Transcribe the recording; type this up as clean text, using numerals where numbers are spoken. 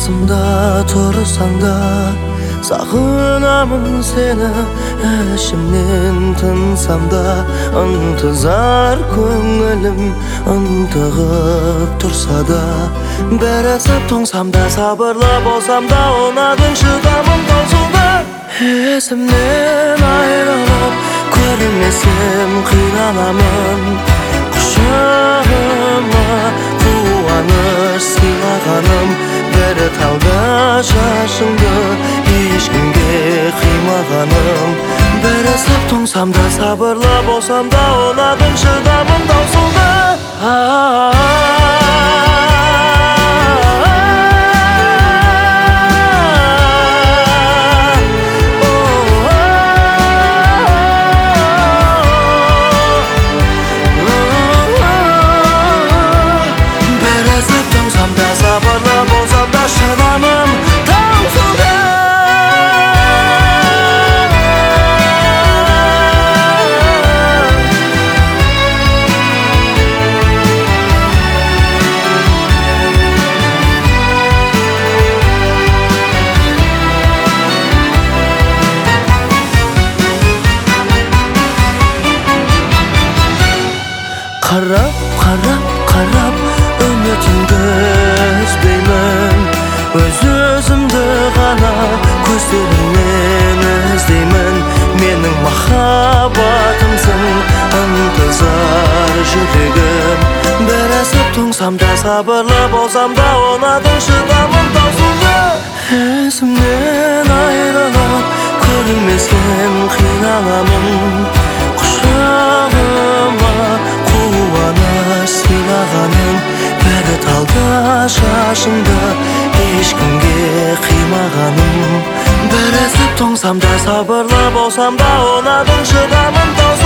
қасымда тұрсаң да сағынамын сені, ішімнен тынсам да ынтызар көңілім ынтығып тұрса да, бірісіп тоңсам да сабырлы болсам да ұнадың шыдамым таусылды. Есімнен айрылып көрмесем қиналамын, құшағыма қуаныш сыйлағаным, бір талды шашыңды ешкімге қимағаным, бірісіп тоңсам да сабырлы болсам да ұнадың шыдамым таусылды. Şadamım tausıldı. Qarab, qarab, qarab ümitimді үзбеймін, өз-өзімді ғана көздеріңнен іздеймін. Менің махаббатымсың, ынтызар жүрегім, бірісіп тоңсам да сабырлы болсам да ұнадың шыдамым таусылды. Есімнен айрылып көрмесем қиналамын, құшағыма қуаныш сыйлағаным, бір талды шашыңды ешкімге қимағаным, бірісіп тоңсам да сабырлы болсам да ұнадың шыдамым таусылды.